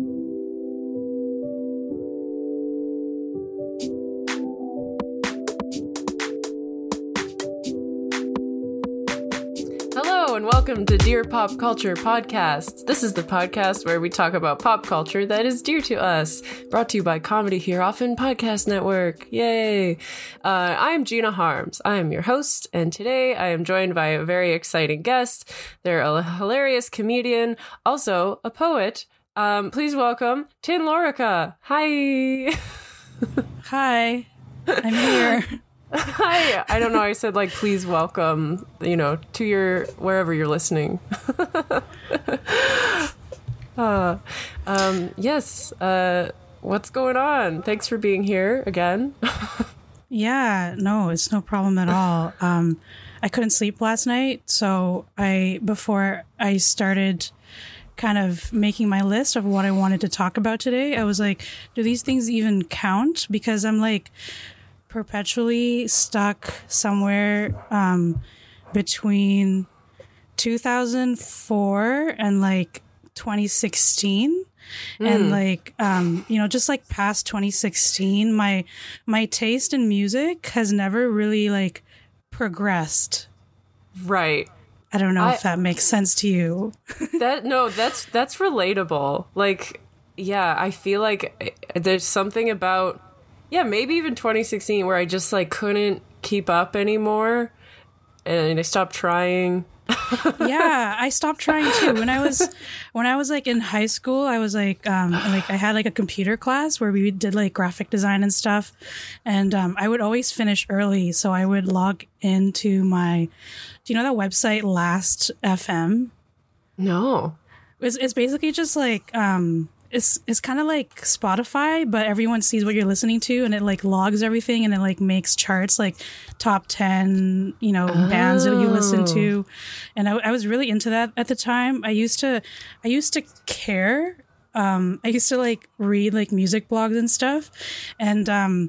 Hello and welcome to Dear Pop Culture Podcast. This is the podcast where we talk about pop culture that is dear to us. Brought to you by Comedy Here Often Podcast Network. Yay! I am Gina Harms. I am your host, and today I am joined by a very exciting guest. They're a hilarious comedian, also a poet. Please welcome Tin Lorica. Hi! Hi, I'm here. Hi. I don't know. I said, please welcome, to your, wherever you're listening. Yes. What's going on? Thanks for being here again. Yeah, no, it's no problem at all. I couldn't sleep last night. So before I started kind of making my list of what I wanted to talk about today, I was like, do these things even count? Because I'm perpetually stuck somewhere between 2004 and 2016 and just past 2016 my taste in music has never really progressed. Right. I don't know if that makes sense to you. That's relatable. Yeah, I feel like there's something about maybe even 2016 where I just couldn't keep up anymore and I stopped trying. Yeah, I stopped trying too. When I was in high school, I was I had a computer class where we did graphic design and stuff. And I would always finish early. So I would log into do you know that website Last FM? No. It's basically just it's kind of like Spotify, but everyone sees what you're listening to and it logs everything and it makes charts top 10, bands that you listen to. And I was really into that at the time. I used to care. I used to read music blogs and stuff. And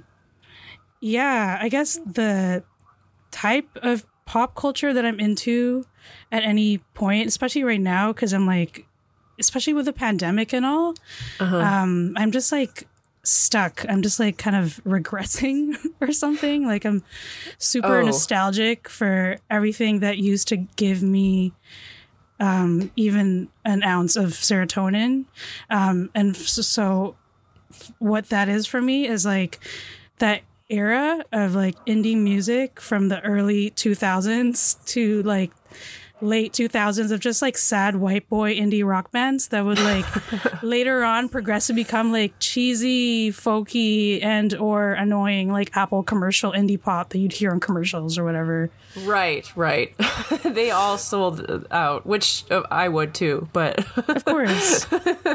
I guess the type of pop culture that I'm into at any point, especially right now, because I'm especially with the pandemic and all, I'm just stuck. I'm just kind of regressing or something. I'm super nostalgic for everything that used to give me even an ounce of serotonin. And so what that is for me is that era of indie music from the early 2000s to late 2000s of just sad white boy indie rock bands that would later on progress to become cheesy, folky, and or annoying Apple commercial indie pop that you'd hear on commercials or whatever. Right. They all sold out, which I would too, but of course.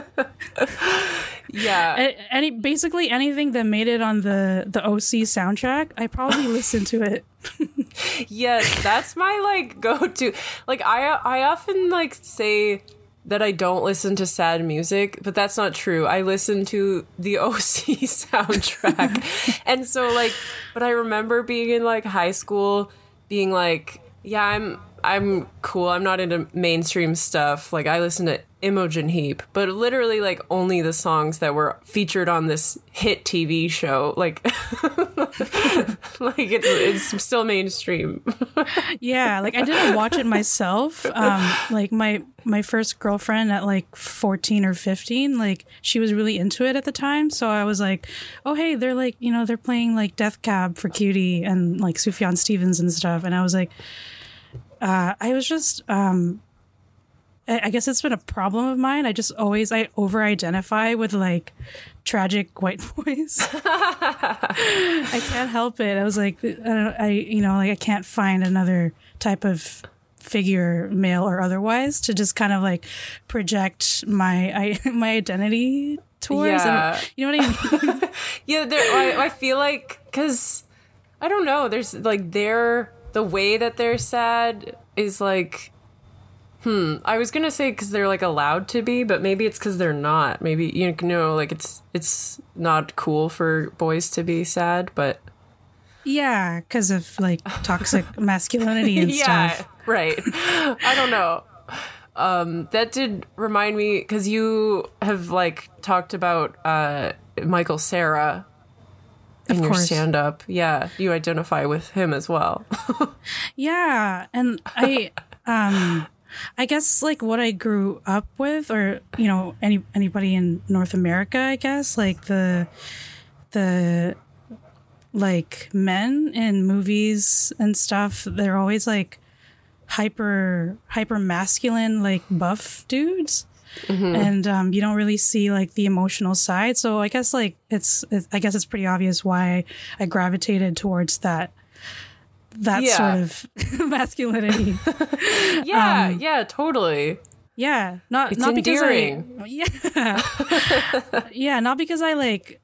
Yeah. Basically anything that made it on the OC soundtrack, I probably listened to it. Yes, that's my go-to. I often say that I don't listen to sad music, but that's not true. I listen to the OC soundtrack. And so but I remember being in high school being yeah, I'm cool. I'm not into mainstream stuff. I listen to Imogen Heap, but literally only the songs that were featured on this hit TV show. It's still mainstream. Yeah, I didn't watch it myself. My first girlfriend at 14 or 15, she was really into it at the time. So I was oh hey, they're they're playing Death Cab for Cutie and Sufjan Stevens and stuff. And I was I was just I guess it's been a problem of mine. I over-identify with tragic white boys. I can't help it. I was I can't find another type of figure, male or otherwise, to just kind of project my identity towards. Yeah. You know what I mean? Yeah, I feel because I don't know. There's the way that they're sad is I was gonna say because they're allowed to be, but maybe it's because they're not. Maybe it's not cool for boys to be sad, but yeah, because of toxic masculinity and yeah, stuff. Right. I don't know. That did remind me, because you have like talked about Michael Cera in your stand-up. Yeah, you identify with him as well. Yeah, and I guess like what I grew up with, or anybody in North America, I guess, like the like men in movies and stuff, they're always like hyper masculine, like buff dudes. And you don't really see like the emotional side. So I guess like it's pretty obvious why I gravitated towards that sort of masculinity. Yeah, totally. Yeah, not endearing. Not because I like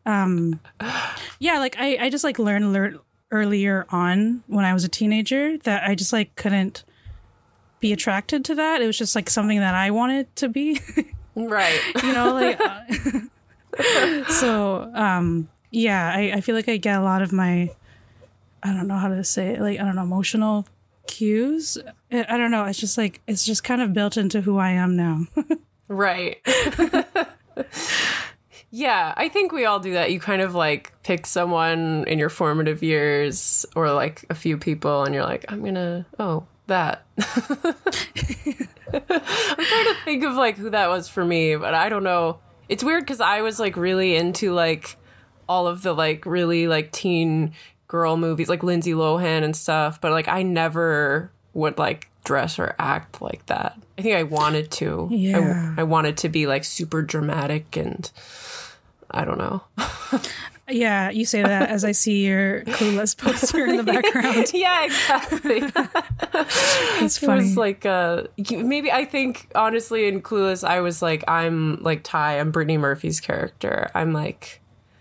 I just like learned earlier on when I was a teenager that I just like couldn't be attracted to that. It was just like something that I wanted to be. Right. So I feel like I get a lot of my, I don't know how to say it, like, I don't know, emotional cues. I don't know. It's just kind of built into who I am now. Right. Yeah, I think we all do that. You kind of like pick someone in your formative years, or like a few people, and you're like, that. I'm trying to think of like who that was for me, but I don't know. It's weird because I was like really into like all of the like really like teen girl movies, like Lindsay Lohan and stuff, but like I never would like dress or act like that. I think I wanted to. Yeah. I wanted to be like super dramatic, and I don't know. Yeah, you say that as I see your Clueless poster in the background. Yeah, exactly. It's funny. It was like, maybe I think, honestly, in Clueless, I was like, I'm like Ty, I'm Brittany Murphy's character. I'm like,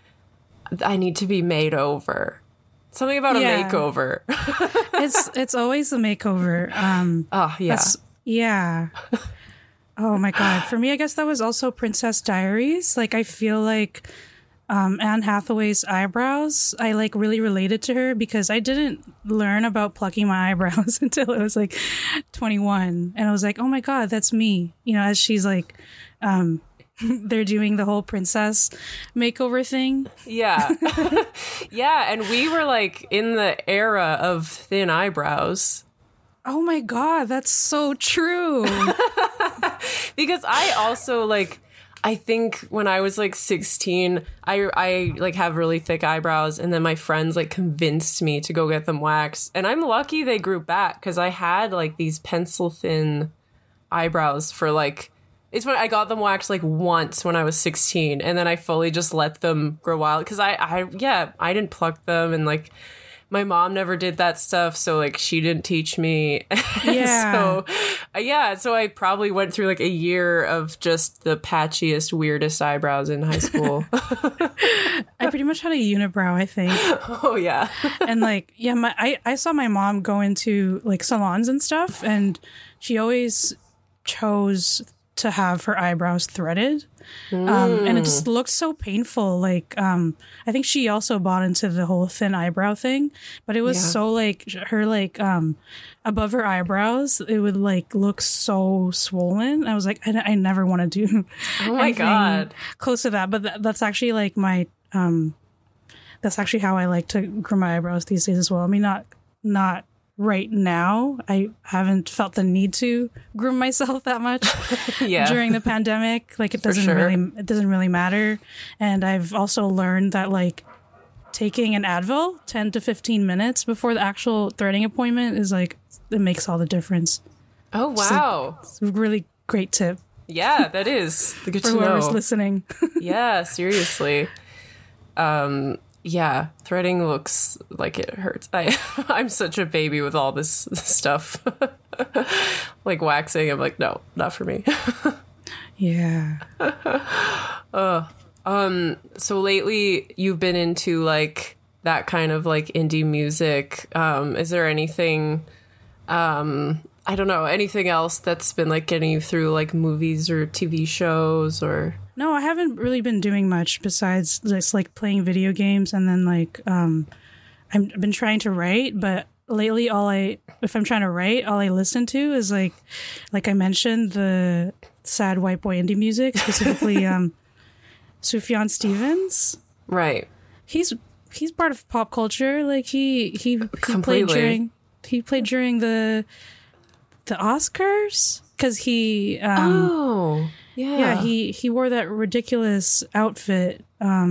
I need to be made over. Something about a makeover. It's always a makeover. Oh, yeah. Yeah. Oh, my God. For me, I guess that was also Princess Diaries. Like, I feel like Anne Hathaway's eyebrows, I like really related to her because I didn't learn about plucking my eyebrows until I was like 21. And I was like, oh my God, that's me. As she's like, they're doing the whole princess makeover thing. Yeah. Yeah. And we were like in the era of thin eyebrows. Oh my God, that's so true. Because I also like, I think when I was like 16, I like have really thick eyebrows, and then my friends like convinced me to go get them waxed. And I'm lucky they grew back because I had like these pencil thin eyebrows for like, it's when I got them waxed like once when I was 16, and then I fully just let them grow wild because I didn't pluck them, and like my mom never did that stuff, so like she didn't teach me. Yeah. So I probably went through like a year of just the patchiest, weirdest eyebrows in high school. I pretty much had a unibrow, I think. Oh yeah. And like, yeah, I saw my mom go into like salons and stuff, and she always chose to have her eyebrows threaded. And it just looked so painful. Like, I think she also bought into the whole thin eyebrow thing, but it was so like her, like, above her eyebrows, it would like look so swollen. I was like, I never want to do oh my God, close to that. But that's actually like my, that's actually how I like to groom my eyebrows these days as well. I mean, not right now. I haven't felt the need to groom myself that much during the pandemic. Like it doesn't really matter. And I've also learned that like taking an Advil 10 to 15 minutes before the actual threading appointment is like, it makes all the difference. Oh, wow. It's a really great tip. Yeah, that is good for to know. Whoever's listening. Yeah, seriously. Yeah, threading looks like it hurts. I'm such a baby with all this stuff. Like waxing, I'm like, no, not for me. Yeah. So lately you've been into like that kind of like indie music. Is there anything, I don't know, anything else that's been like getting you through like movies or TV shows or... No, I haven't really been doing much besides just like playing video games, and then like I've been trying to write, but lately, if I'm trying to write, all I listen to is like I mentioned, the sad white boy indie music, specifically Sufjan Stevens. Right. He's part of pop culture. Like he Completely. played during the Oscars, because he Oh, yeah. he wore that ridiculous outfit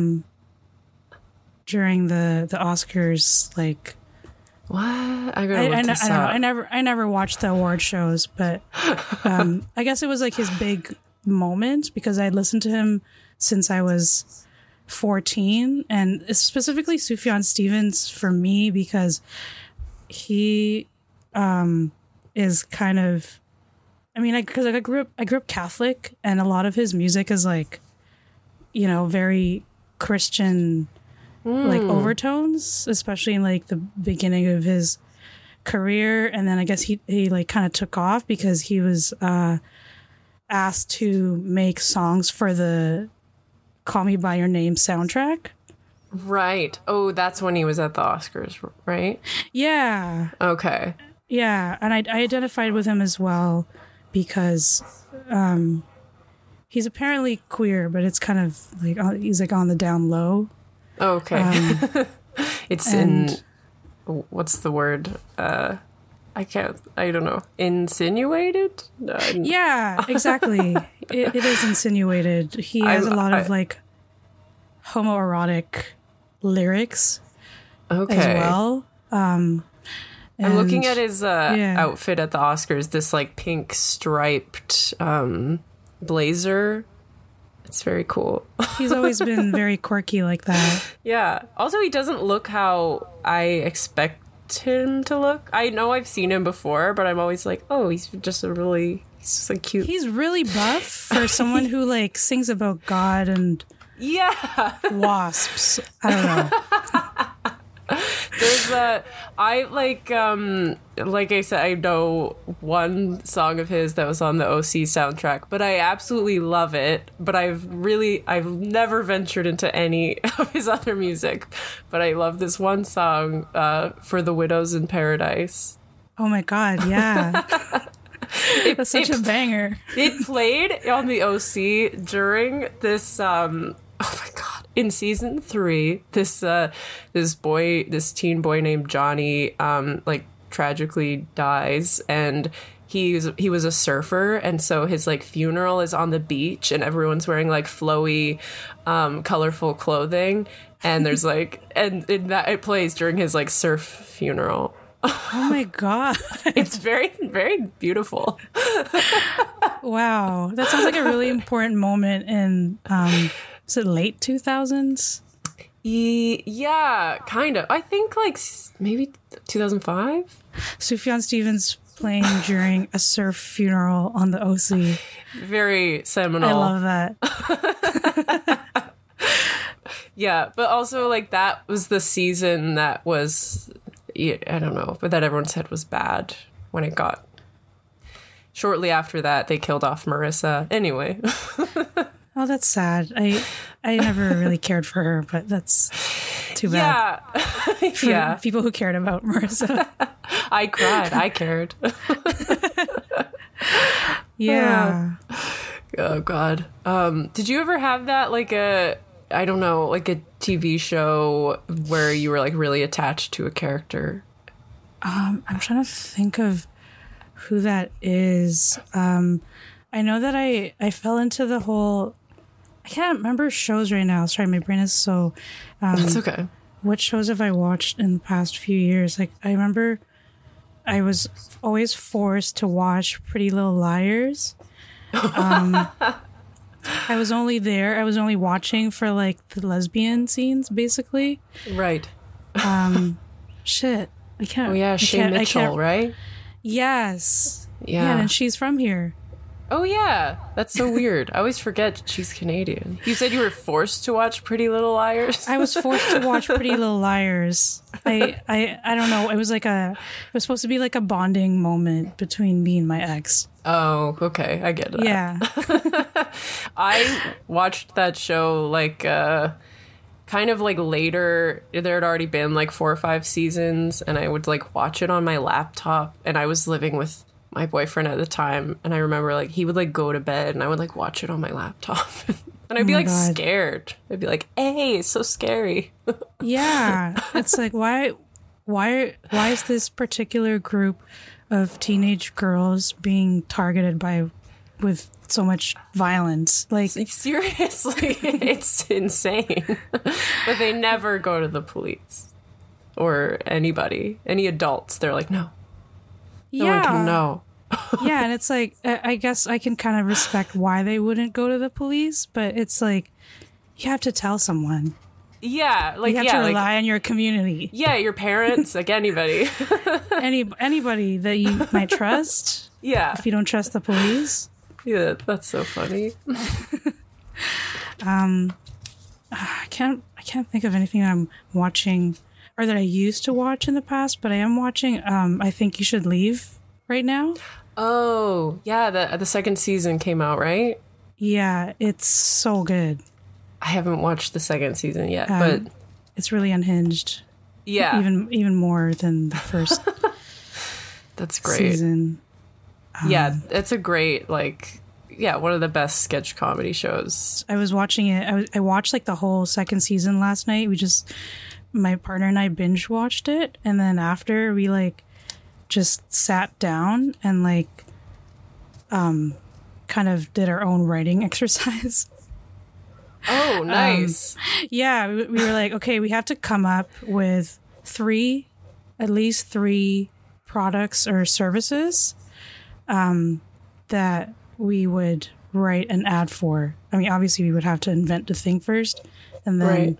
during the Oscars. Like, What? I gotta look this I don't know. up. I never watched the award shows, but I guess it was like his big moment, because I had listened to him since I was 14, and specifically Sufjan Stevens for me, because he is kind of, I mean, because I grew up Catholic, and a lot of his music is like, you know, very Christian, like overtones, especially in like the beginning of his career. And then I guess he like kind of took off because he was asked to make songs for the Call Me by Your Name soundtrack. Right. Oh, that's when he was at the Oscars, right? Yeah. Okay. Yeah. And I identified with him as well, because he's apparently queer, but it's kind of like he's like on the down low. Okay. It's what's the word? I don't know. Insinuated? Yeah, exactly. It is insinuated. He has a lot of like homoerotic lyrics Okay. as well. I'm looking at his yeah. outfit at the Oscars, this like pink striped blazer. It's very cool. He's always been very quirky like that. Yeah. Also, he doesn't look how I expect him to look. I know I've seen him before, but I'm always like, oh, he's just like cute. He's really buff for someone who like sings about God and Yeah. wasps. I don't know. There's I like I said, I know one song of his that was on the OC soundtrack, but I absolutely love it. But I've never ventured into any of his other music. But I love this one song for The Widows in Paradise. Oh my God, yeah. That's such a banger. It played on the OC during this oh my God, in season 3, this teen boy named Johnny like tragically dies, and he was a surfer, and so his like funeral is on the beach, and everyone's wearing like flowy colorful clothing, and there's like and it plays during his like surf funeral. Oh my God. It's very, very beautiful. Wow. That sounds like a really important moment in, is it late 2000s? Yeah, kind of. I think like maybe 2005. Sufjan Stevens playing during a surf funeral on the OC. Very seminal. I love that. Yeah, but also like that was the season that was, I don't know, but that everyone said was bad when it got. Shortly after that, they killed off Marissa. Anyway. Oh, that's sad. I never really cared for her, but that's too bad. Yeah. For Yeah. people who cared about Marissa. I cried. I cared. Yeah. Oh, God. Did you ever have that, like a TV show where you were like really attached to a character? I'm trying to think of who that is. I know that I fell into the whole, I can't remember shows right now. Sorry, my brain is so... That's okay. What shows have I watched in the past few years? Like, I remember I was always forced to watch Pretty Little Liars. I was only watching for like the lesbian scenes, basically. Right. Shit. I can't. Oh, yeah, Shay Mitchell, right? Yes. Yeah. And she's from here. Oh, yeah. That's so weird. I always forget she's Canadian. You said you were forced to watch Pretty Little Liars? I was forced to watch Pretty Little Liars. I don't know. It was supposed to be like a bonding moment between me and my ex. Oh, okay. I get it. Yeah. I watched that show like kind kind of like later, there had already been like 4 or 5 seasons, and I would like watch it on my laptop, and I was living with my boyfriend at the time, and I remember like he would like go to bed and I would like watch it on my laptop. And I'd be like scared. I'd be like, hey, it's so scary. Yeah. It's like, why is this particular group of teenage girls being targeted with so much violence? Like, seriously, it's insane. But they never go to the police or any adults. They're like, no. No one can know. Yeah, and it's like, I guess I can kind of respect why they wouldn't go to the police, but it's like, you have to tell someone. Yeah, like, you have to rely on your community. Yeah, your parents, like anybody. Anybody that you might trust. Yeah. If you don't trust the police. Yeah, that's so funny. I can't think of anything I'm watching or that I used to watch in the past, but I am watching I Think You Should Leave right now. Oh, yeah, the second season came out, right? Yeah, it's so good. I haven't watched the second season yet, but it's really unhinged. Yeah. Even more than the first That's great. season. Yeah, it's a great, like, yeah, one of the best sketch comedy shows. I was watching it. I watched like the whole second season last night. My partner and I binge watched it, and then after we like just sat down and like kind of did our own writing exercise. Oh, nice. Yeah, we were like, okay, we have to come up with at least three products or services that we would write an ad for. I mean, obviously we would have to invent the thing first and then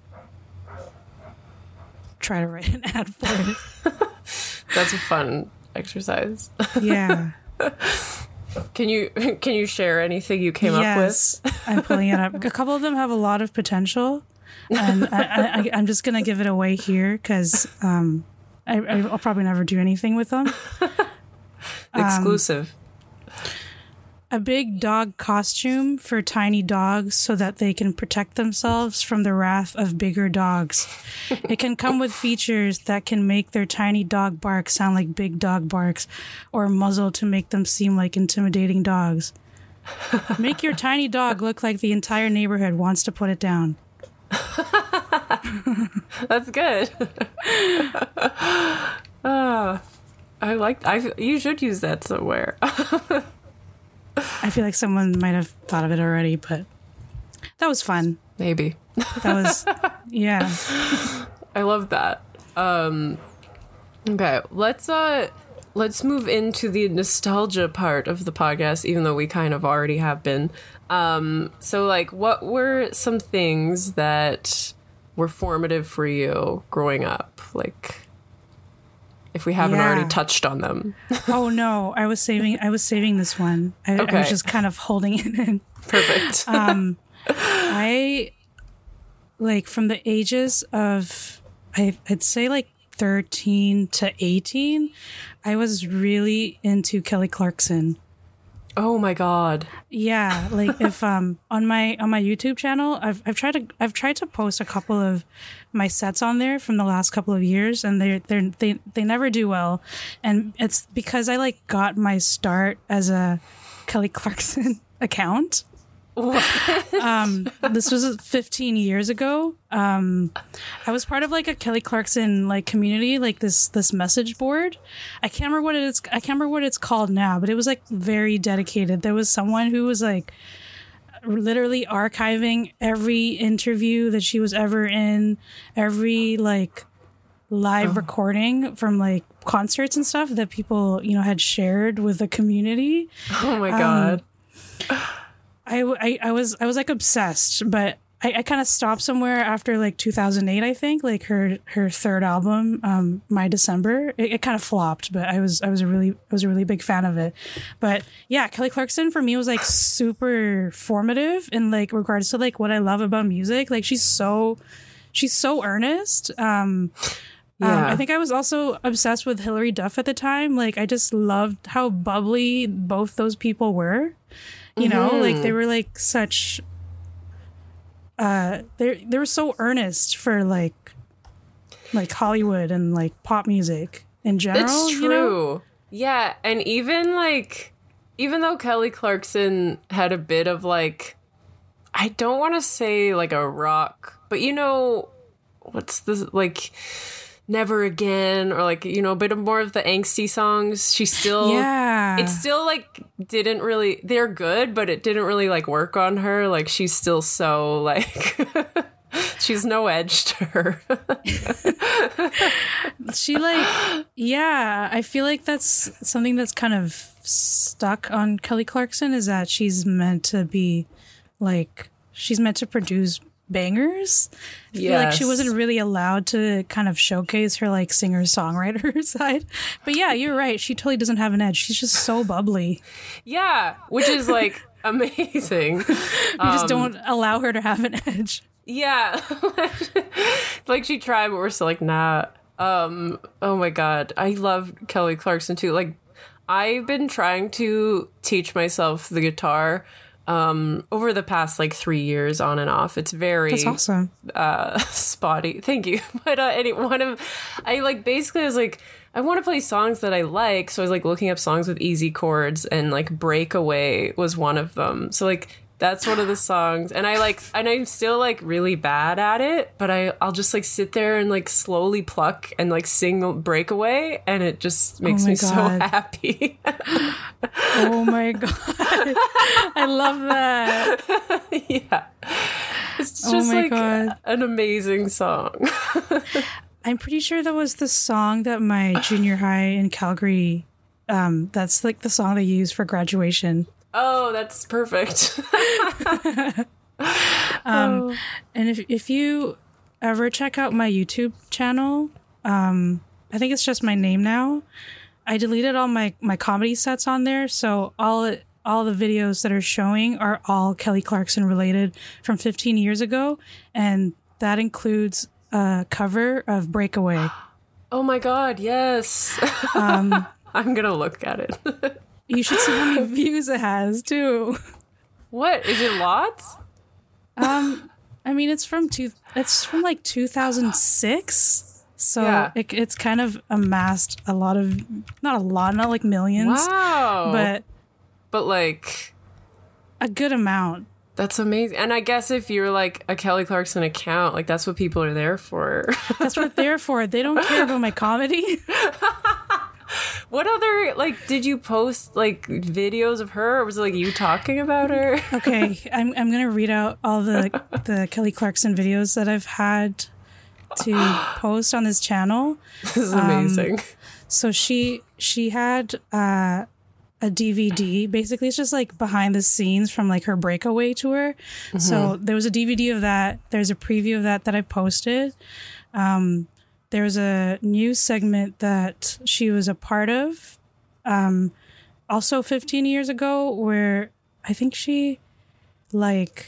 try to write an ad for it. That's a fun exercise. Yeah. Can you share anything you came up with? I'm pulling it up. A couple of them have a lot of potential, and I'm just gonna give it away here because I'll probably never do anything with them. Exclusive. A big dog costume for tiny dogs so that they can protect themselves from the wrath of bigger dogs. It can come with features that can make their tiny dog bark sound like big dog barks, or muzzle to make them seem like intimidating dogs. Make your tiny dog look like the entire neighborhood wants to put it down. That's good. You should use that somewhere. I feel like someone might have thought of it already, but that was fun. Maybe. That was, yeah. I love that. Okay, let's move into the nostalgia part of the podcast, even though we kind of already have been. So, like, what were some things that were formative for you growing up? Like, if we haven't already touched on them. Oh no, I was saving this one. I was just kind of holding it in. Perfect. I like from the ages of I'd say like 13 to 18, I was really into Kelly Clarkson. Oh my god. Yeah, like if on my YouTube channel, I've tried to post a couple of my sets on there from the last couple of years, and they never do well, and it's because I like got my start as a Kelly Clarkson account. This was 15 years ago. I was part of like a Kelly Clarkson like community, like this message board. I can't remember what it's called now, but it was like very dedicated. There was someone who was like literally archiving every interview that she was ever in, every like live recording from like concerts and stuff that people, had shared with the community. Oh my god. I was like obsessed, but I kind of stopped somewhere after like 2008, I think, like her third album, My December. It kind of flopped, but I was a really big fan of it. But yeah, Kelly Clarkson for me was like super formative in like regards to like what I love about music. Like she's so earnest. I think I was also obsessed with Hilary Duff at the time. Like I just loved how bubbly both those people were. You know, like they were like such, they were so earnest for like Hollywood and like pop music in general. It's true. You know? Yeah, and even though Kelly Clarkson had a bit of like, I don't want to say like a rock, but you know, what's this, like Never Again, or like, you know, a bit of more of the angsty songs. She still, it still like didn't really, they're good, but it didn't really like work on her. Like she's still so like, she's no edge to her. She like, yeah, I feel like that's something that's kind of stuck on Kelly Clarkson, is that she's meant to be like, she's meant to produce bangers. I feel like she wasn't really allowed to kind of showcase her like singer-songwriter side. But yeah, you're right. She totally doesn't have an edge. She's just so bubbly. Yeah, which is like amazing. We just don't allow her to have an edge. Yeah. Like she tried, but we're still like, nah. Oh my God. I love Kelly Clarkson too. Like I've been trying to teach myself the guitar over the past like 3 years on and off. It's very That's awesome. Spotty. Thank you. But I like basically I was like, I want to play songs that I like, so I was like looking up songs with easy chords, and like Breakaway was one of them. So like that's one of the songs, and I'm still like really bad at it, but I'll just like sit there and like slowly pluck and like sing Breakaway, and it just makes me so happy. Oh my God. I love that. Yeah. It's just an amazing song. I'm pretty sure that was the song that my junior high in Calgary, that's like the song they used for graduation. Oh, that's perfect. And if you ever check out my YouTube channel, I think it's just my name now. I deleted all my comedy sets on there, so all the videos that are showing are all Kelly Clarkson related from 15 years ago, and that includes a cover of Breakaway. Oh my God, yes. I'm gonna look at it. You should see how many views it has too. What? Is it lots? I mean, it's from like 2006. So it's kind of amassed a lot of, not like millions. Wow. But like a good amount. That's amazing. And I guess if you're like a Kelly Clarkson account, like that's what people are there for. That's what they're for. They don't care about my comedy. What other, like, did you post like videos of her, or was it like you talking about her? Okay, I'm gonna read out all the Kelly Clarkson videos that I've had to post on this channel. This is amazing. So she had a DVD. Basically, it's just like behind the scenes from like her Breakaway tour. Mm-hmm. So there was a DVD of that. There's a preview of that I posted. There's a news segment that she was a part of, also 15 years ago, where I think she did like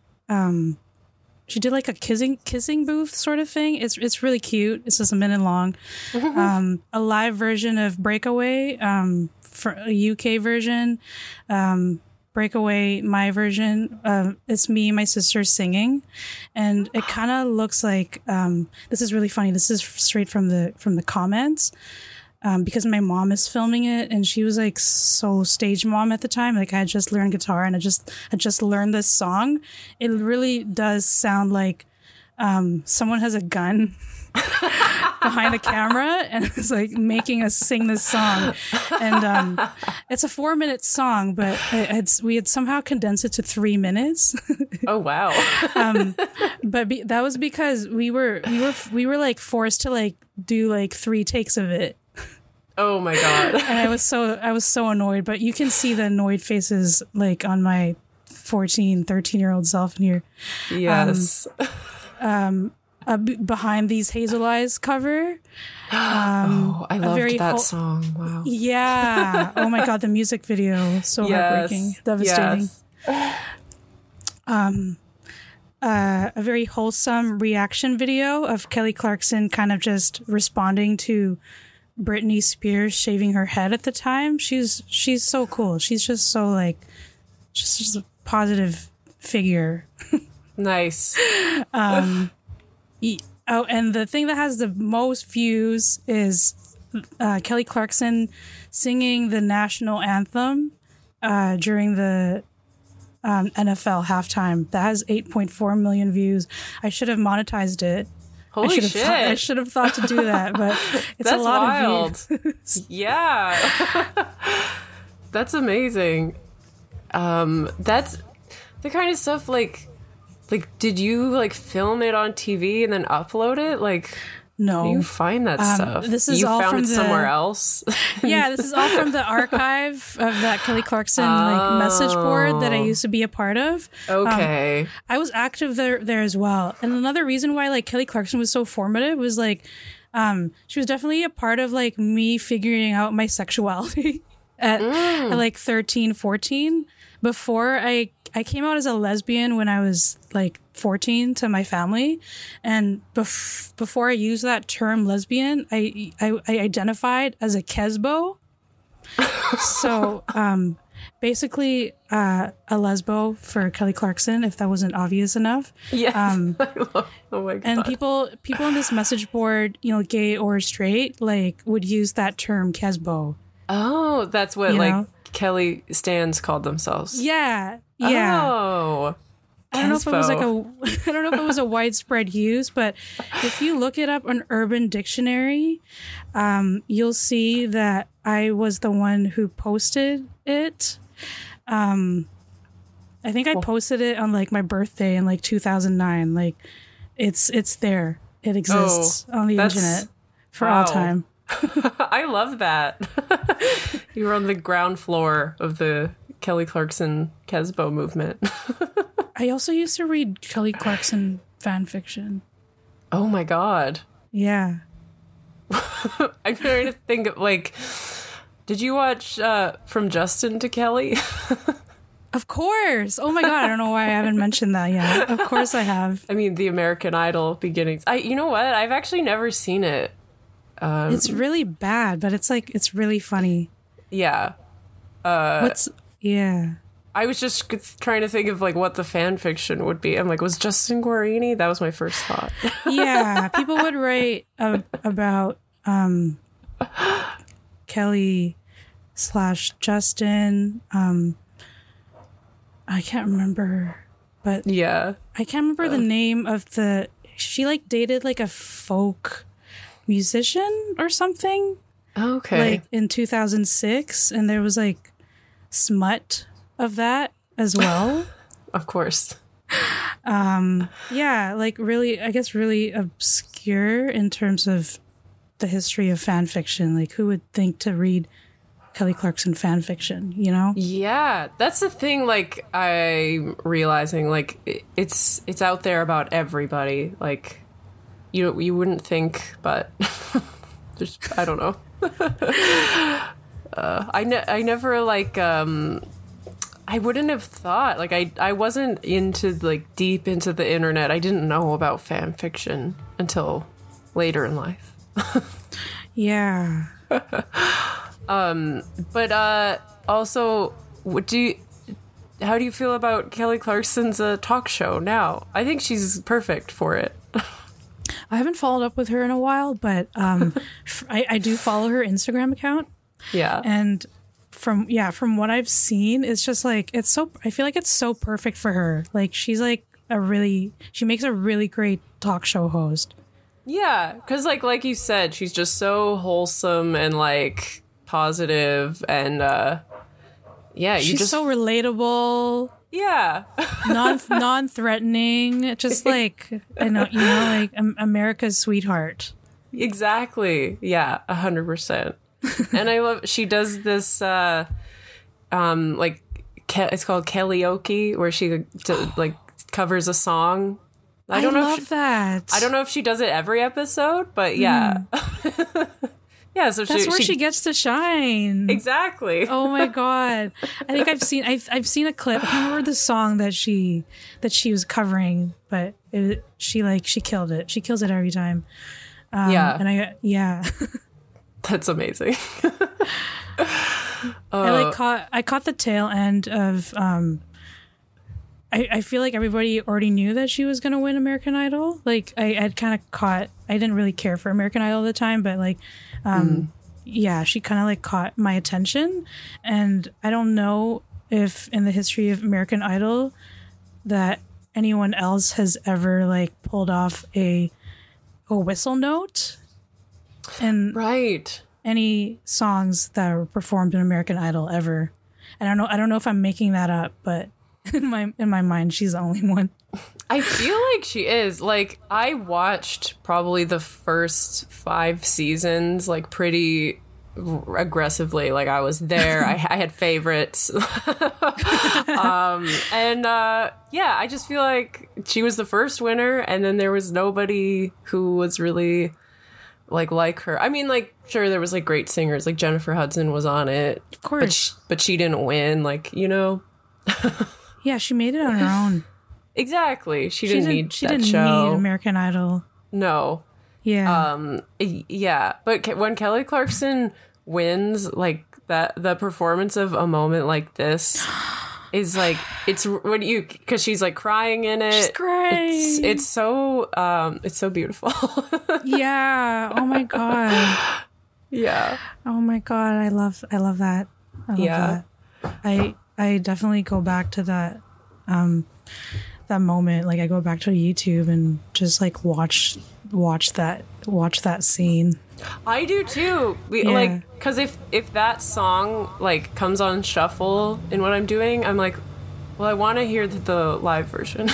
a kissing booth sort of thing. It's really cute. It's just a minute long. A live version of Breakaway, for a UK version. Breakaway, my version, it's me and my sister singing, and it kind of looks like this is really funny. This is straight from the comments, because my mom is filming it, and she was like so stage mom at the time. Like I had just learned guitar, and I just learned this song. It really does sound like someone has a gun behind the camera and it's like making us sing this song, and it's a 4-minute song, but we had somehow condensed it to 3 minutes. Oh wow. But that was because we were like forced to like do like 3 takes of it. Oh my God. And I was so annoyed, but you can see the annoyed faces like on my 13-year-old self in here. Yes. Behind These Hazel Eyes cover. I loved that song. Wow. Yeah. Oh my God, the music video. So heartbreaking. Devastating. Yes. A very wholesome reaction video of Kelly Clarkson kind of just responding to Britney Spears shaving her head at the time. She's so cool. She's just so like, just a positive figure. Nice. Oh, and the thing that has the most views is Kelly Clarkson singing the national anthem during the NFL halftime. That has 8.4 million views. I should have monetized it. Holy shit. I should have thought to do that, but it's That's a lot wild. of views. Yeah. That's amazing. That's the kind of stuff like did you like film it on TV and then upload it? Like, No. how do you find that stuff? This is you all found from it the- somewhere else? Yeah, this is all from the archive of that Kelly Clarkson like message board that I used to be a part of. Okay. I was active there as well. And another reason why like Kelly Clarkson was so formative was like she was definitely a part of like me figuring out my sexuality at like 13, 14. Before I came out as a lesbian when I was like 14 to my family, and before I used that term lesbian, I identified as a Kesbo. So basically a lesbo for Kelly Clarkson, if that wasn't obvious enough. Yes. Oh my god. And people in this message board, you know, gay or straight, like would use that term Kesbo. Oh, that's what You like know? Kelly Stans called themselves. Yeah. Oh. I don't know if it was like Kesbo. I don't know if it was a widespread use, but if you look it up on Urban Dictionary, you'll see that I was the one who posted it. I think I posted it on like my birthday in like 2009. Like it's there. It exists on the internet for all time. I love that. You were on the ground floor of the Kelly Clarkson Kesbo movement. I also used to read Kelly Clarkson fan fiction. Oh my god. Yeah. I'm trying to think of like, did you watch From Justin to Kelly? Of course. Oh my god, I don't know why I haven't mentioned that yet. Of course I have. I mean, the American Idol beginnings. You know what? I've actually never seen it. It's really bad, but it's really funny. Yeah. Yeah. I was just trying to think of like what the fan fiction would be. I'm like, was Justin Guarini? That was my first thought. Yeah, people would write about Kelly / Justin. I can't remember, but Yeah. I can't remember the name of the. She like dated like a folk musician or something. Okay. Like in 2006, and there was like smut of that as well. Of course. Yeah, like really, I guess really obscure in terms of the history of fan fiction. Like, who would think to read Kelly Clarkson fan fiction, you know? Yeah, that's the thing. Like, I'm realizing, like, it's out there about everybody. Like, you wouldn't think, but just I don't know. I never like I wouldn't have thought, like, I wasn't into like deep into the internet. I didn't know about fan fiction until later in life. Yeah. But also, how do you feel about Kelly Clarkson's talk show now? I think she's perfect for it. I haven't followed up with her in a while, but I do follow her Instagram account. Yeah. And from what I've seen, it's just like, I feel like it's so perfect for her. Like, she's like she makes a really great talk show host. Yeah, because like you said, she's just so wholesome and like positive, and yeah, She's so relatable, yeah, non-threatening, just like like America's sweetheart. exactly, yeah, 100%. And I love she does this like it's called Kellyoke, where she like covers a song. I love that. I don't know if she does it every episode, but yeah. Yeah, so that's where she gets to shine. Exactly. Oh my god! I think I've seen a clip. I can't remember the song that she was covering, but she killed it. She kills it every time. Yeah, and that's amazing. I caught the tail end of I feel like everybody already knew that she was going to win American Idol. Like, I'd kind of caught, I didn't really care for American Idol at the time, but like, yeah, she kind of like caught my attention. And I don't know if in the history of American Idol that anyone else has ever like pulled off a whistle note and Right. any songs that were performed in American Idol ever. And I don't know if I'm making that up, but in my mind, she's the only one. I feel like she is. Like, I watched probably the first 5 seasons, like, pretty aggressively. Like, I was there. I had favorites. Yeah, I just feel like she was the first winner, and then there was nobody who was really like her. I mean, like, sure, there was like great singers, like Jennifer Hudson was on it, Of course. but she didn't win. Like, you know. Yeah, she made it on her own. Exactly. She didn't need She that didn't show. need American Idol. No. Yeah. Yeah. But when Kelly Clarkson wins, like the performance of A Moment Like This is like, it's when you, because she's like crying in it. She's crying. It's so beautiful. Yeah. Oh my god. Yeah. Oh my god. I love that. I love Yeah. that. I definitely go back to that that moment. Like, I go back to YouTube and just like watch that scene. I do too. Yeah. Like, because if that song like comes on shuffle in what I'm doing, I'm like, well, I want to hear the live version.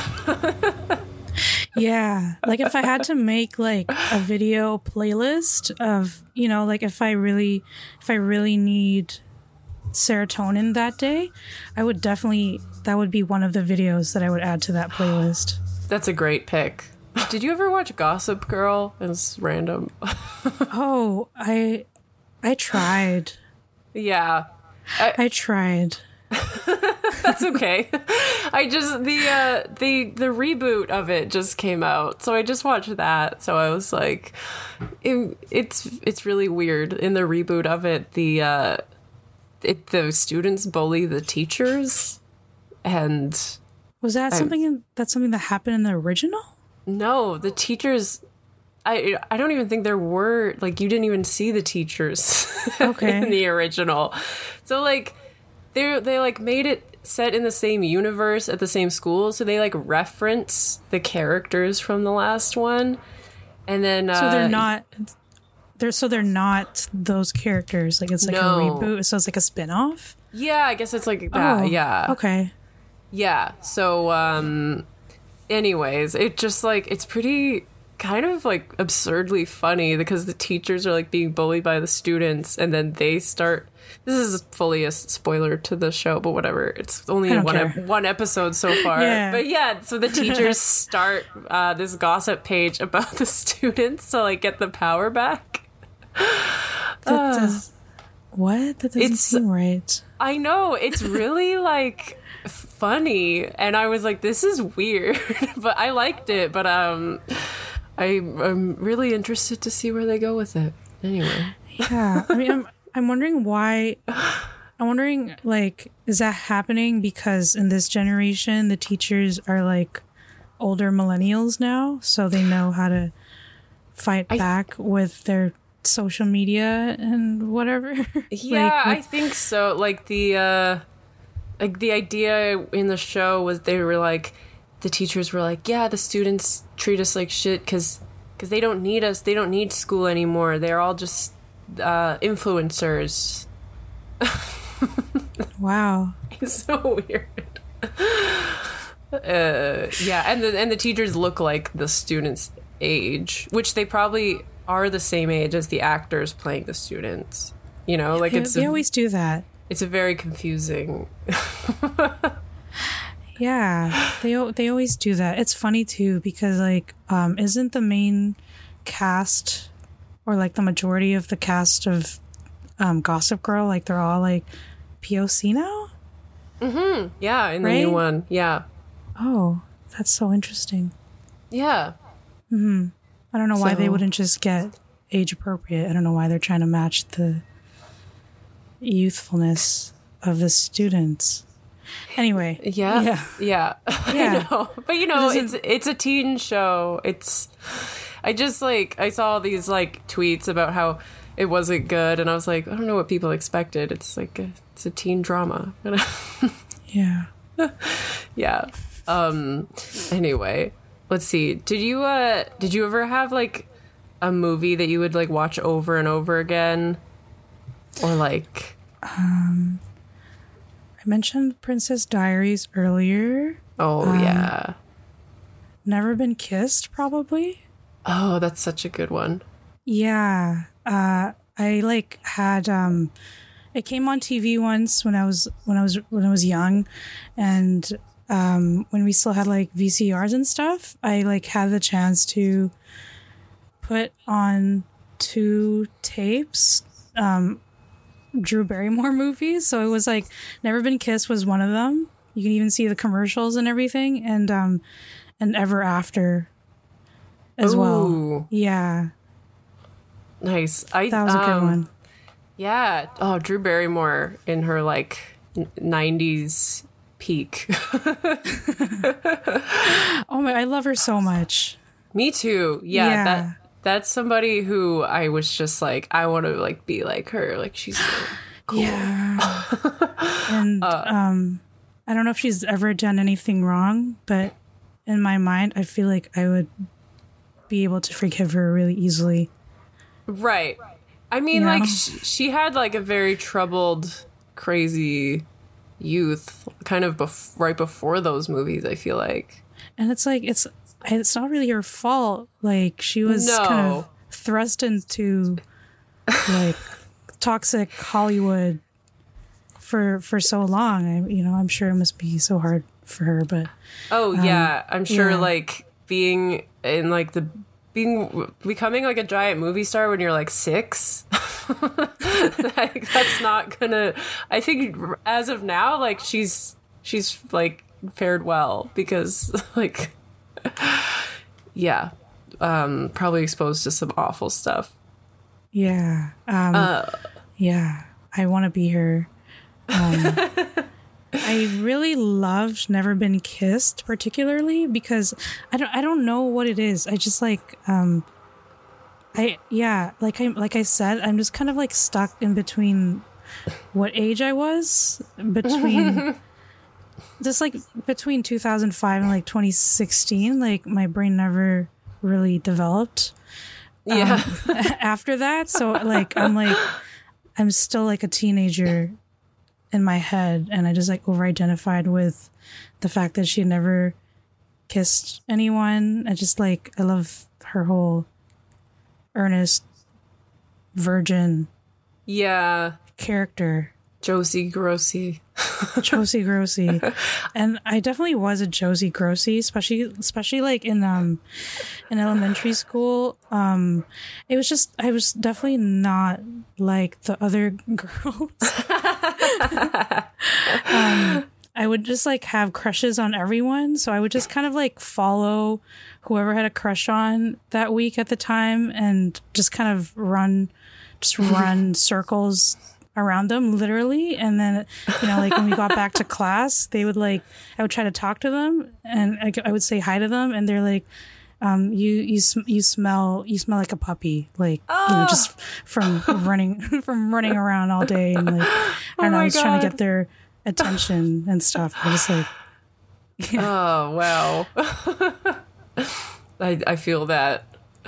Yeah. Like, if I had to make like a video playlist of, you know, like if I really need serotonin that day, I would definitely, that would be one of the videos that I would add to that playlist. That's a great pick. Did you ever watch Gossip Girl? It's random. Oh, I tried. Yeah. I tried. That's okay. I just the reboot of it just came out, so I just watched that. So I was like, it's really weird. In the reboot of it, the students bully the teachers, and Was that something that happened in the original? no, the teachers. I don't even think there were, like, you didn't even see the teachers Okay. in the original. So like they like made it set in the same universe at the same school, so they like reference the characters from the last one, and then So they're not those characters. Like, it's like No. a reboot. So it's like a spin-off. yeah, I guess it's like that. Oh, Yeah. Okay. Yeah. So anyways, it just like, it's pretty kind of like absurdly funny because the teachers are like being bullied by the students, and then they start, this is fully a spoiler to the show, but whatever, it's only I in don't care. one episode so far. Yeah. But yeah, so the teachers start this gossip page about the students to like get the power back. What? That doesn't It's- seem right. I know, it's really like funny, and I was like, this is weird. But I liked it. But I'm really interested to see where they go with it. Anyway. Yeah. I mean, I'm wondering why. I'm wondering, like, is that happening because in this generation the teachers are like older millennials now, so they know how to fight back with their social media and whatever? Yeah, I like, think so. Like the idea in the show was they were like, the teachers were like, yeah, the students treat us like shit because they don't need us. They don't need school anymore. They're all just influencers. wow. It's so weird. Yeah, and the teachers look like the students' age, which they probably are the same age as the actors playing the students. You know, like They always do that. it's a very confusing. Yeah, they always do that. It's funny too because like isn't the main cast or like the majority of the cast of Gossip Girl, like they're all like POC now? Yeah, in the Right? new one. Yeah. Oh, that's so interesting. Yeah. I don't know why they So- wouldn't just get age appropriate. I don't know why they're trying to match the youthfulness of the students. Anyway. Yeah. Yeah. I know. But doesn't- it's a teen show. I just like I saw these like tweets about how it wasn't good, and I was like, I don't know what people expected. It's like it's a teen drama. Yeah. Yeah. Anyway, let's see. Did you ever have like a movie that you would like watch over and over again? Or like I mentioned Princess Diaries earlier. oh yeah. Never Been Kissed, probably. Oh, that's such a good one. Yeah. I like had it came on TV once when I was young, and when we still had like VCRs and stuff, I like had the chance to put on 2 tapes Drew Barrymore movies. So it was like Never Been Kissed was one of them. You can even see the commercials and everything, and Ever After as well. Ooh. Yeah. Nice. That was a good one. Yeah. Oh, Drew Barrymore in her like 90s peak. Oh my, I love her so much. Me too. Yeah. Yeah. That's somebody who I was just like, I want to like be like her. Like she's so cool. Yeah. And I don't know if she's ever done anything wrong, but in my mind, I feel like I would be able to forgive her really easily. Right. I mean, Yeah. like she had like a very troubled, crazy youth, kind of right before those movies. I feel like. And it's like it's not really her fault. Like she was kind of thrust into like toxic Hollywood for so long. I'm sure it must be so hard for her. But Oh yeah, I'm sure yeah. like being in like becoming like a giant movie star when you're like 6. Like, that's not gonna. I think as of now, like she's like fared well because like yeah, probably exposed to some awful stuff. yeah, yeah, I want to be her. I really loved Never Been Kissed, particularly because I don't know what it is. I just like like I said, I'm just kind of like stuck in between what age I was between just like between 2005 and like 2016. Like my brain never really developed. Yeah. After that, so like I'm still like a teenager in my head, and I just like over-identified with the fact that she never kissed anyone. I love her whole earnest virgin Yeah. character. Josie Grossi. Josie Grossi. And I definitely was a Josie Grossi, especially like in elementary school. It was just I was definitely not like the other girls. I would just like have crushes on everyone, so I would just kind of like follow whoever had a crush on that week at the time and just kind of run circles around them, literally. And then, like when we got back to class, I would try to talk to them, and I would say hi to them, and they're like, you smell like a puppy, like just from running around all day, and like I don't know, I was trying to get their attention and stuff. I was like, Oh wow. I feel that.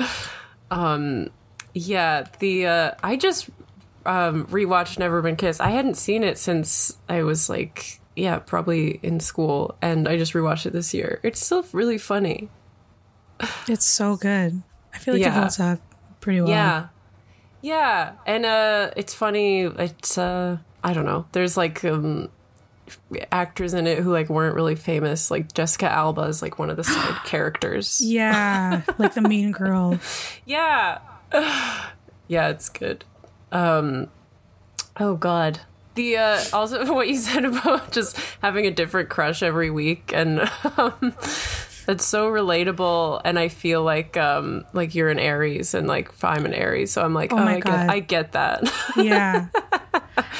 Yeah, I just rewatched Never Been Kissed. I hadn't seen it since I was like, probably in school, and I just rewatched it this year. It's still really funny. it's so good. I feel like it holds up pretty well. Yeah, and it's funny. It's I don't know. There's like actors in it who like weren't really famous. Like Jessica Alba is like one of the side characters. Yeah, like the mean girl. Yeah. Yeah, it's good. Oh God. The also what you said about just having a different crush every week, and that's so relatable. And I feel like you're an Aries and like I'm an Aries, so I'm like, Oh my God. I get that. Yeah.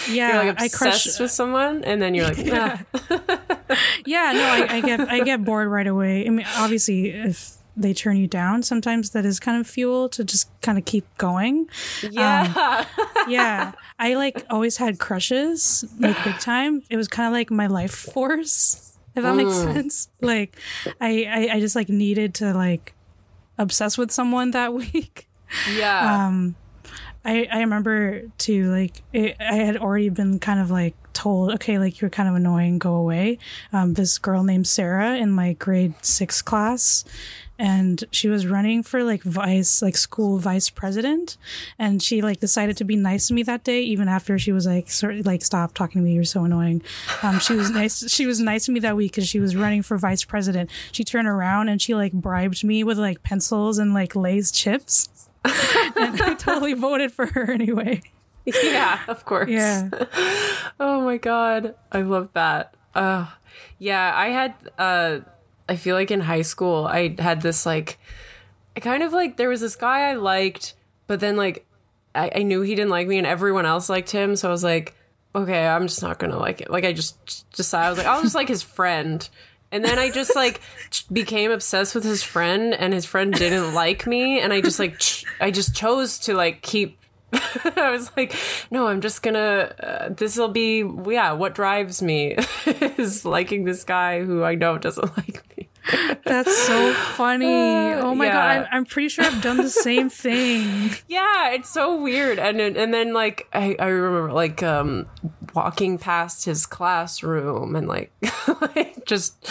Yeah, you're like obsessed with someone, and then you're like, nah. Yeah, no, I get bored right away. I mean, obviously, if they turn you down, sometimes that is kind of fuel to just kind of keep going. Yeah. Yeah, I like always had crushes, like big time. It was kind of like my life force, if that makes sense. Like, I just like needed to like obsess with someone that week. Yeah. I remember too, like I had already been kind of like told, okay, like you're kind of annoying, go away. This girl named Sarah in my grade 6 class, and she was running for like school vice president, and she like decided to be nice to me that day, even after she was like sort of like, stop talking to me, you're so annoying. She was nice to me that week because she was running for vice president. She turned around and she like bribed me with like pencils and like Lay's chips. And I totally voted for her anyway. Yeah, of course. Yeah. Oh my God. I love that. Yeah, I had, I feel like in high school, I had this like, I kind of like, there was this guy I liked, but then like, I knew he didn't like me and everyone else liked him. So I was like, okay, I'm just not going to like it. Like I just decided, I was like, I'll just like his friend. And then I just like became obsessed with his friend, and his friend didn't like me. And I just like, I just chose to like keep, I was like, no, I'm just gonna, this'll be, yeah, what drives me is liking this guy who I know doesn't like me. That's so funny. Oh my yeah. God. I'm pretty sure I've done the same thing. Yeah, it's so weird. And then like, I remember like, walking past his classroom and like, like just,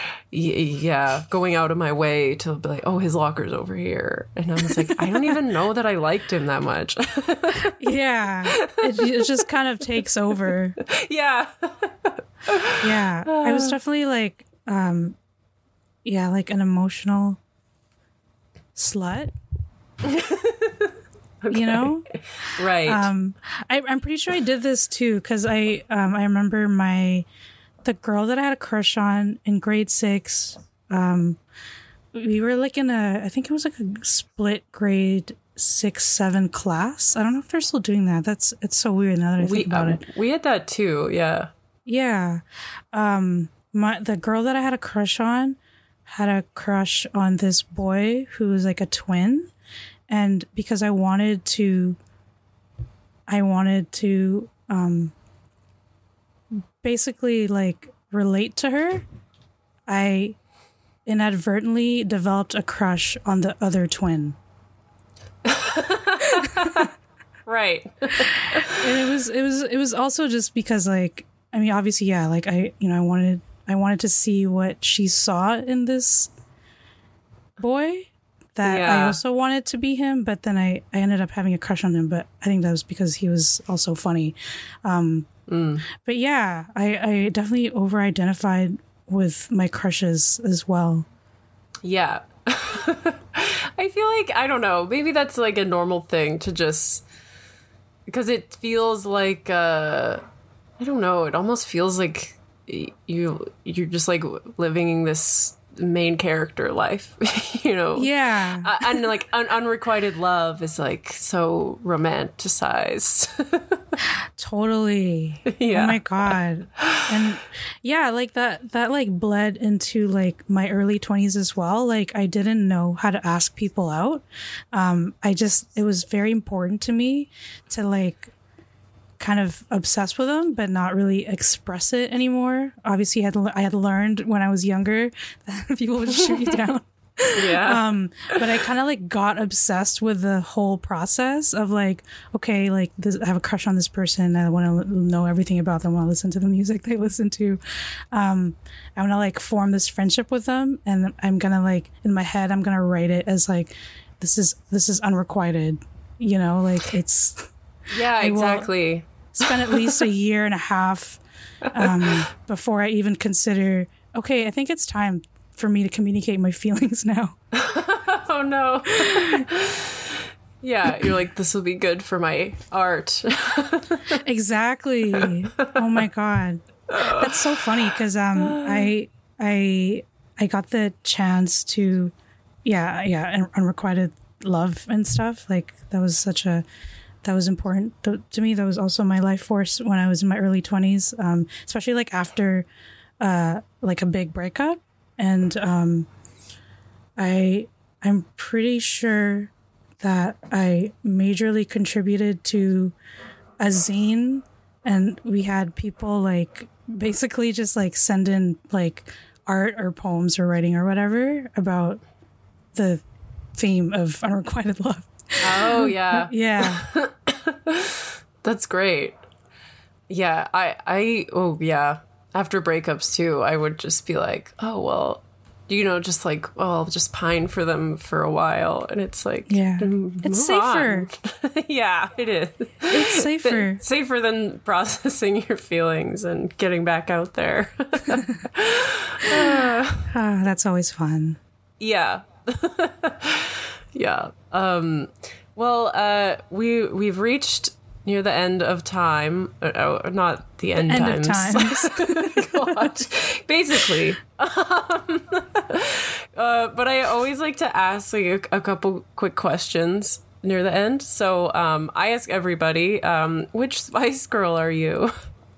yeah, going out of my way to be like, oh, his locker's over here. And I was like, I don't even know that I liked him that much. Yeah. It just kind of takes over. Yeah. Yeah. I was definitely like, yeah, like an emotional slut. Okay. You know? Right. I'm pretty sure I did this too, because I remember the girl that I had a crush on in grade 6. We were like in I think it was like a split grade 6-7 class. I don't know if they're still doing that. It's so weird now that I think about it. We had that too. Yeah. Yeah. The girl that I had a crush on had a crush on this boy who was like a twin. And because I wanted to basically like relate to her, I inadvertently developed a crush on the other twin. Right. And it was also just because like, I mean, obviously, yeah, like I wanted to see what she saw in this boy. That I also wanted to be him, but then I ended up having a crush on him. But I think that was because he was also funny. But yeah, I definitely over-identified with my crushes as well. Yeah. I feel like, I don't know, maybe that's like a normal thing to just, because it feels like, I don't know, it almost feels like you're just like living this main character life, you know? Yeah. And like unrequited love is like so romanticized. Totally. Yeah. Oh my God. And yeah, like that like bled into like my early 20s as well. Like I didn't know how to ask people out. It was very important to me to like kind of obsessed with them, but not really express it anymore. Obviously, I had learned when I was younger that people would shoot you down. Yeah. But I kind of like got obsessed with the whole process of like, okay, like I have a crush on this person. I want to know everything about them. I want to listen to the music they listen to. I want to like form this friendship with them, and I'm gonna like in my head, I'm gonna write it as like, this is unrequited. You know, like it's. Yeah, exactly. Spend at least a year and a half before I even consider, okay, I think it's time for me to communicate my feelings now. Oh, no. Yeah, you're like, this will be good for my art. Exactly. Oh, my God. That's so funny because I got the chance to, and unrequited love and stuff. Like, that was that was important to me. That was also my life force when I was in my early 20s, especially like after like a big breakup. And I'm pretty sure that I majorly contributed to a zine, and we had people like basically just like send in like art or poems or writing or whatever about the theme of unrequited love. Oh yeah. Yeah. That's great. Yeah, oh yeah. After breakups too, I would just be like, oh well, just like, well, I'll just pine for them for a while, and it's like, yeah, it's safer. Yeah, it is. It's safer. Safer than processing your feelings and getting back out there. That's always fun. Yeah. Yeah. Well, we've reached near the end of time. Not the end of times. God. Basically. But I always like to ask like a couple quick questions near the end. So I ask everybody, which Spice Girl are you?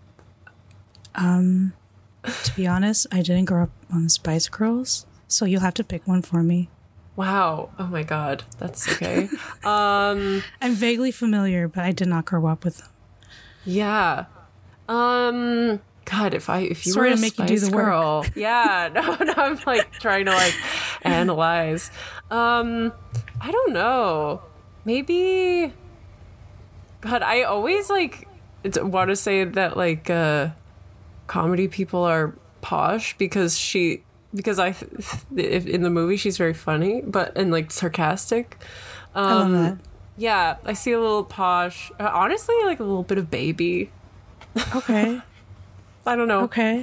To be honest, I didn't grow up on the Spice Girls, so you'll have to pick one for me. Wow. Oh my God. That's okay. I'm vaguely familiar, but I did not grow up with them. Yeah. God, if you Sorry were a to make Spice you do the Girl. work. Yeah. No, I'm like trying to like analyze. I don't know. Maybe. God, I always like want to say that like comedy people are posh because in the movie she's very funny and like sarcastic. I love that. Yeah, I see a little posh. Honestly, like a little bit of baby. Okay. I don't know. Okay.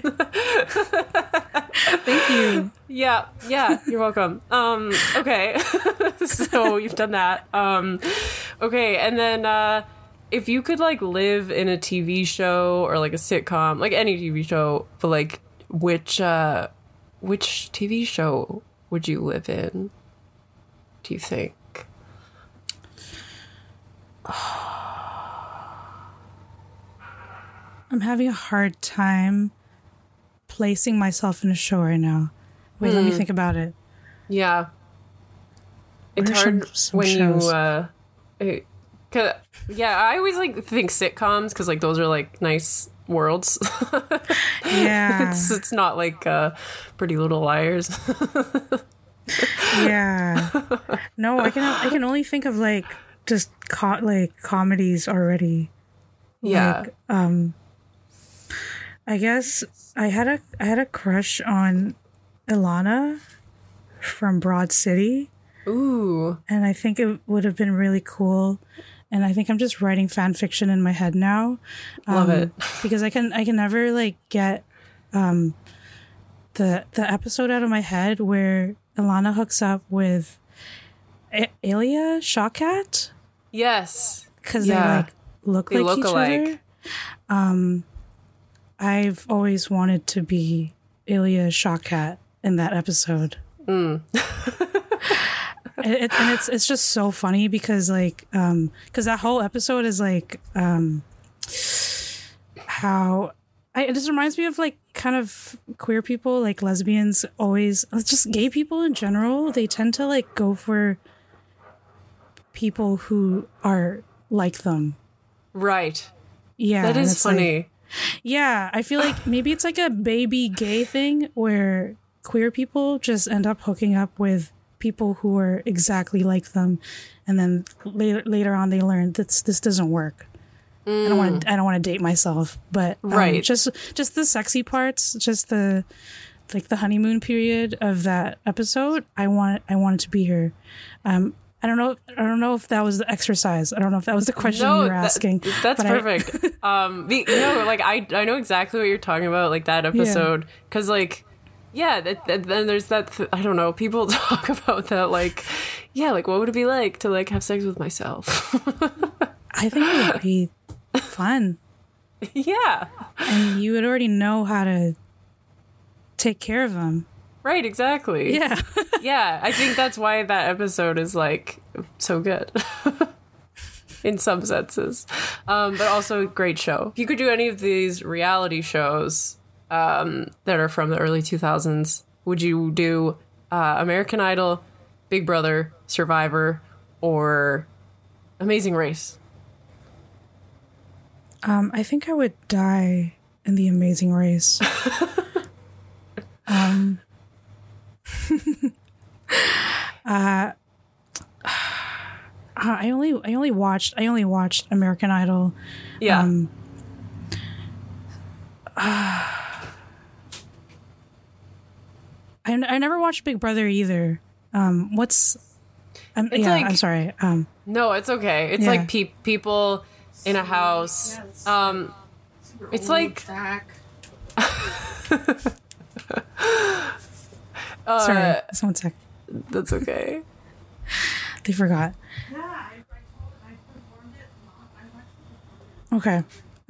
Thank you. Yeah, you're welcome. Okay. So you've done that. Okay, and then if you could like live in a TV show or like a sitcom, like any TV show, but like which TV show would you live in, do you think? I'm having a hard time placing myself in a show right now. Wait, let me think about it. Yeah. It's hard some when shows? yeah, I always like think sitcoms because like those are like nice worlds. Yeah. It's not like Pretty Little Liars. Yeah. No, I can only think of like just comedies already. Yeah. Like, I guess I had a crush on Ilana from Broad City. Ooh. And I think it would have been really cool. And I think I'm just writing fan fiction in my head now. Love it. Because I can never like get the episode out of my head where Ilana hooks up with Elia Shawkat. Yes. Because they like look like each alike. other. I've always wanted to be Elia Shawkat in that episode. And it's just so funny because like because that whole episode is like how it just reminds me of like kind of queer people, like lesbians, always just gay people in general. They tend to like go for people who are like them. Right. Yeah, that is funny. Like, yeah, I feel like maybe it's like a baby gay thing where queer people just end up hooking up with people who are exactly like them, and then later on they learn that this doesn't work. I don't want to date myself, but right, just the sexy parts, just the like the honeymoon period of that episode. I wanted to be her. I don't know if that was the exercise. I don't know if that was the question you were asking. That's perfect. Like I know exactly what you're talking about, like that episode, because like. Yeah, then there's that. I don't know. People talk about that, like, yeah, like what would it be like to like have sex with myself? I think it would be fun. Yeah, and you would already know how to take care of them. Right, exactly. Yeah, in some senses. But also a great show. If you could do any of these reality shows that are from the early 2000s, would you do American Idol, Big Brother, Survivor, or Amazing Race? I think I would die in the Amazing Race. I only watched American Idol. Yeah. I never watched Big Brother either. It's like, I'm sorry. No, it's okay. It's Yeah. like people in a house. It's like Sorry, just 1 sec. that's okay. They forgot. Yeah, I performed it. Okay.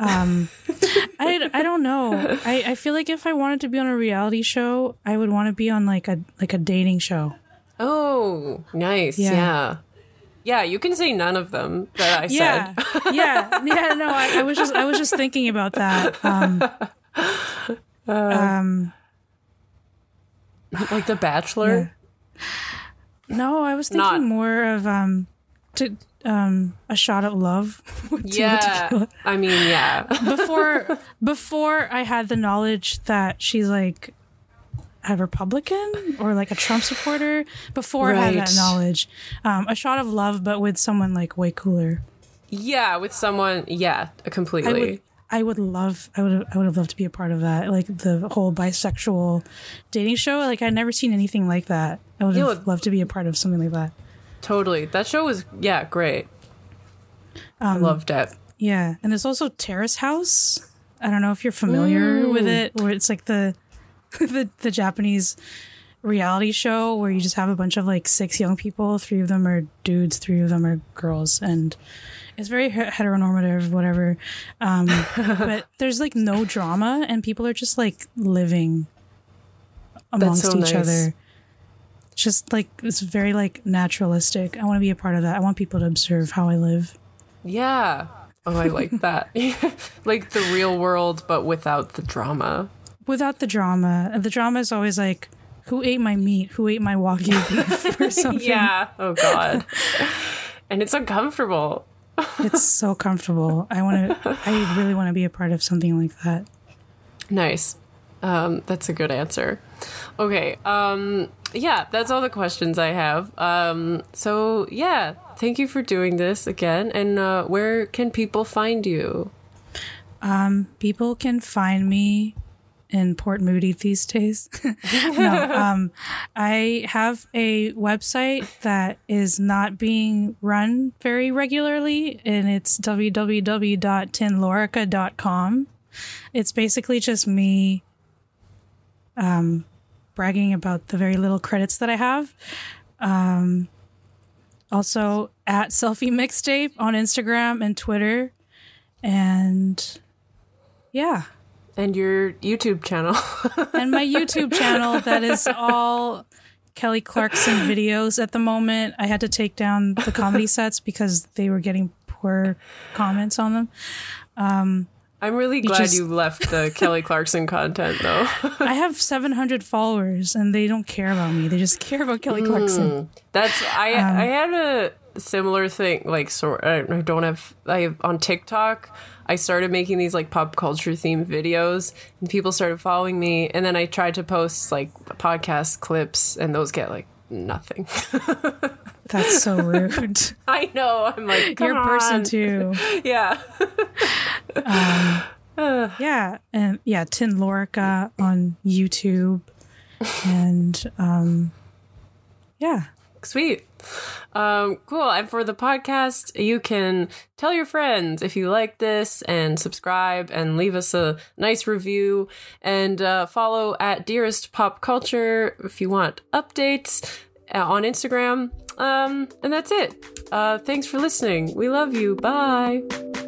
I don't know. I feel like if I wanted to be on a reality show, I would want to be on like a dating show. Oh, nice. Yeah. Yeah, you can say none of them that I Yeah. said. Yeah. No, I was just thinking about that. Like The Bachelor. No, I was thinking Not- more of A Shot at Love. with Tila Yeah. Tequila. I mean, yeah. Before I had the knowledge that she's like a Republican or like a Trump supporter, before I had Right. that knowledge, A Shot of Love, but with someone like way cooler. Yeah, with someone, yeah, completely. I would have loved to be a part of that, like the whole bisexual dating show. Like I'd never seen anything like that. I would have loved to be a part of something like that. Totally. That show was, yeah, great. I loved it. Yeah, and there's also Terrace House. I don't know if you're familiar with it, where it's like the Japanese reality show where you just have a bunch of like 6 young people. 3 of them are dudes, 3 of them are girls, and it's very heteronormative, whatever. But there's like no drama, and people are just like living amongst so each nice. other. Just like it's very like naturalistic. I want to be a part of that. I want people to observe how I live. Yeah. Oh, I like that. Like the real world, but without the drama. Without the drama. And the drama is always like, who ate my meat? Who ate my Wagyu beef or something? Yeah. Oh, God. And it's uncomfortable. It's so comfortable. I really want to be a part of something like that. Nice. That's a good answer. Okay. Yeah, that's all the questions I have. So, yeah, thank you for doing this again. And where can people find you? People can find me in Port Moody these days. No, I have a website that is not being run very regularly, and it's www.tinlorica.com. It's basically just me bragging about the very little credits that I have. Also at Selfie Mixtape on Instagram and Twitter. And yeah. And your YouTube channel. And my YouTube channel, that is all Kelly Clarkson videos at the moment. I had to take down the comedy sets because they were getting poor comments on them. I'm really glad you left the Kelly Clarkson content, though. I have 700 followers and they don't care about me. They just care about Kelly Clarkson. I had a similar thing, like, I have on TikTok. I started making these like pop culture themed videos and people started following me, and then I tried to post like podcast clips and those get like nothing. That's so rude. I know. I'm like, You're a person on. too. Yeah. Yeah. And yeah, Tin Lorica on YouTube. And yeah. Sweet. Cool. And for the podcast, you can tell your friends if you like this and subscribe and leave us a nice review and follow at Dearest Pop Culture if you want updates on Instagram. And that's it. Thanks for listening. We love you. Bye.